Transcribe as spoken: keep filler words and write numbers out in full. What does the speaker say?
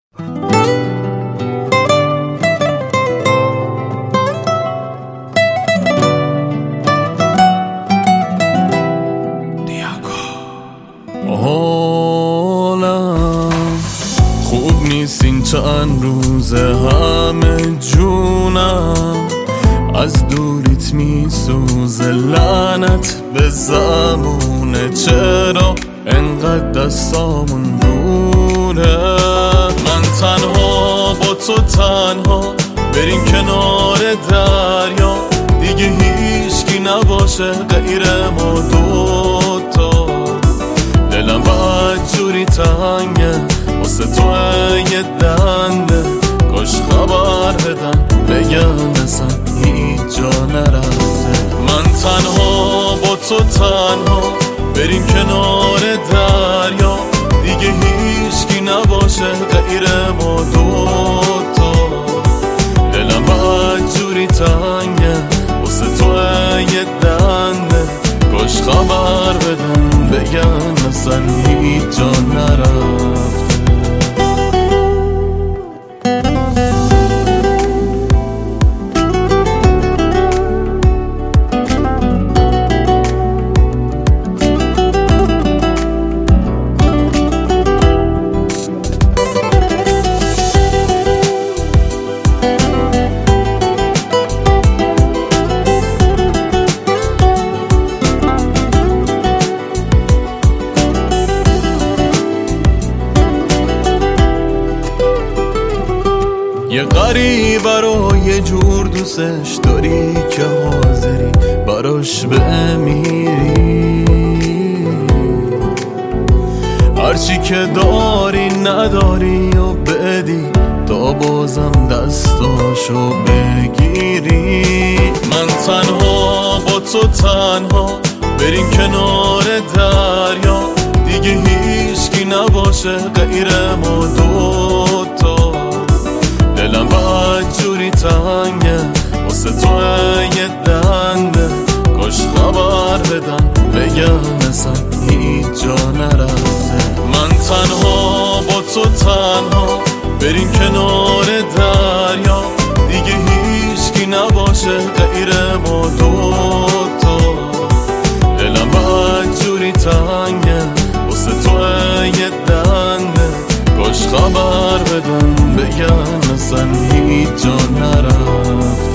خوب نیست این چند روزه همه جونم از دوریت میسوزه، لعنت به زمونه چرا انقدر دستامون دوره. من تنها با تو تنها بریم کنار دریا، دیگه هیچکی نباشه غیر ما دوتا. دلم بد جوری تنگه واسه تو یه دنده، کاش خبر بدن بگن اصلا هیچ جا نرفته. من تنها با تو تنها بریم کنار دریا، دیگه هیچکی نباشه غیر ما دوتا. دلم بد جوری تنگه واسه تو یه دنده، کاش خبر بدن بگن اصلا هیچ جا نرفته. یه غریبه رو یه جور دوستش داری که حاضری براش بمیری، هرچی که داری نداری و بدی تا بازم دستاشو بگیری. من تنها با تو تنها بریم کنار دریا، دیگه هیچکی نباشه غیر ما دوتا. دلم بد جوری تنگه واسه تو یه دنده، کاش خبر بدن بگن اصلا هیچ جا نرفته. من تنها با تو تنها بریم کنار دریا، دیگه هیچکی نباشه غیر ما دوتا. دلم بد جوری تنگه واسه تو یه دنده، کاش خبر بدن بگن اصلا هیچ جا نرفت.